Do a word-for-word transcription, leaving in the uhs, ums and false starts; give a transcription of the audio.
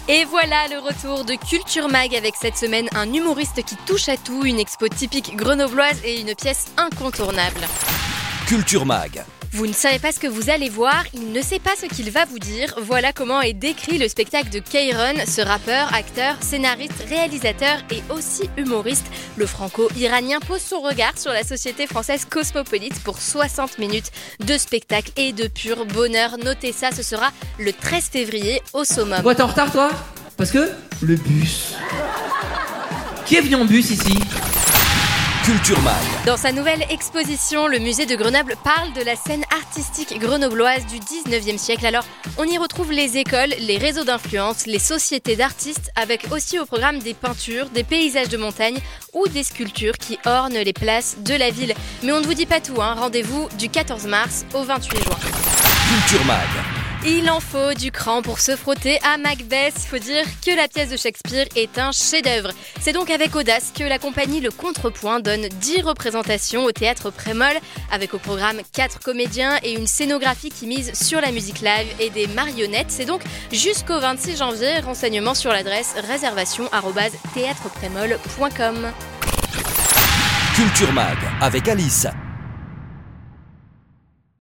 Et voilà le retour de Culture Mag avec cette semaine un humoriste qui touche à tout, une expo typique grenobloise et une pièce incontournable. Culture Mag. Vous ne savez pas ce que vous allez voir, il ne sait pas ce qu'il va vous dire. Voilà comment est décrit le spectacle de Kairon, ce rappeur, acteur, scénariste, réalisateur et aussi humoriste. Le franco-iranien pose son regard sur la société française cosmopolite pour soixante minutes de spectacle et de pur bonheur. Notez ça, ce sera le treize février au Summum. Pourquoi t'es en retard toi ? Parce que le bus. Qui est venu en bus ici ? Culture Mag. Dans sa nouvelle exposition, le musée de Grenoble parle de la scène artistique grenobloise du dix-neuvième siècle. Alors, on y retrouve les écoles, les réseaux d'influence, les sociétés d'artistes, avec aussi au programme des peintures, des paysages de montagne ou des sculptures qui ornent les places de la ville. Mais on ne vous dit pas tout, hein. Rendez-vous du quatorze mars au vingt-huit juin. Culture Mag. Il en faut du cran pour se frotter à Macbeth. Il faut dire que la pièce de Shakespeare est un chef-d'œuvre. C'est donc avec audace que la compagnie Le Contrepoint donne dix représentations au théâtre Prémol, avec au programme quatre comédiens et une scénographie qui mise sur la musique live et des marionnettes. C'est donc jusqu'au vingt-six janvier. Renseignements sur l'adresse réservation arobase théâtre prémol point com. Culture Mag avec Alice.